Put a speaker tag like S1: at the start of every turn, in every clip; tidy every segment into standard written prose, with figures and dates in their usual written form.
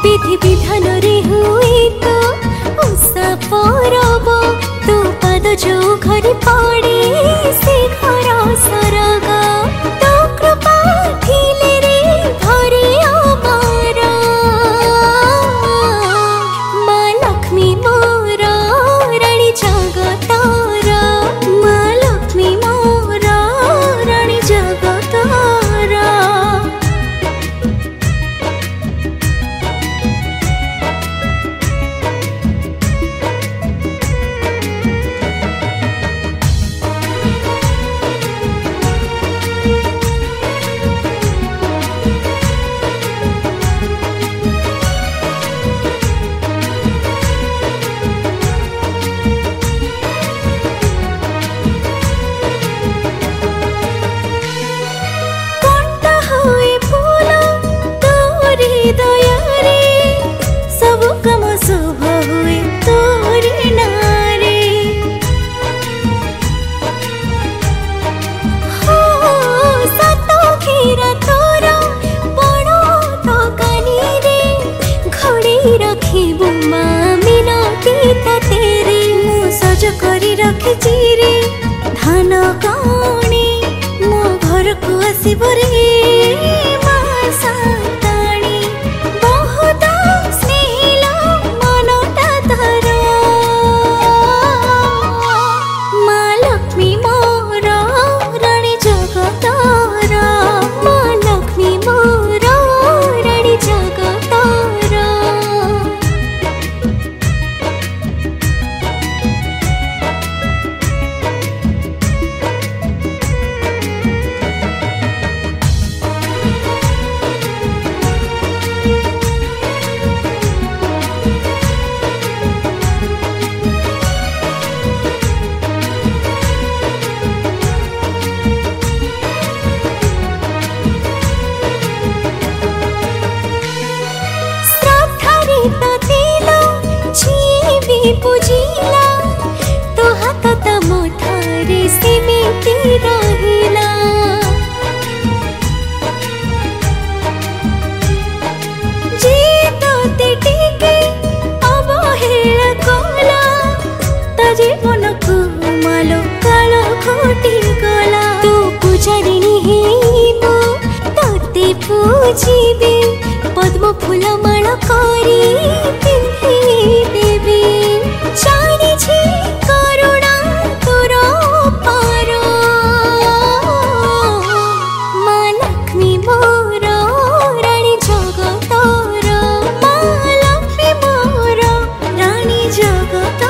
S1: विधि विधान रे हुए तो उषा परब तू पद जो घर पड़े से घर सरग तो कृपा थिले रे घरे अमर माँ लक्ष्मी मोर रानी जगतर माँ लक्ष्मी मोर रानी जगतर। धान कौणी मो घर को आसब रे माँ साताणी बहुत स्नेहिल मनटा धर माँ लक्ष्मी मोर रानी जगतर माँ लक्ष्मी मोर रानी जगतर। पूजिला तो हाथ तमो ठारे सेमिति रहिला जे तोते टिके अवहेला कला तो जीवन को मालो कालो खोटी गला तू पूजारिणी हेबो तोते पूजिबे पद्म फूल माला करी पिंधि देवी जानी छी करुणा तोर पार माँ लक्ष्मी मोर रानी जगतर माँ लक्ष्मी मोर रानी जगतर।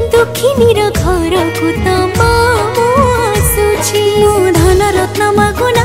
S1: दुखिनीर घर को तो माँ आसुची धन रत्न मागो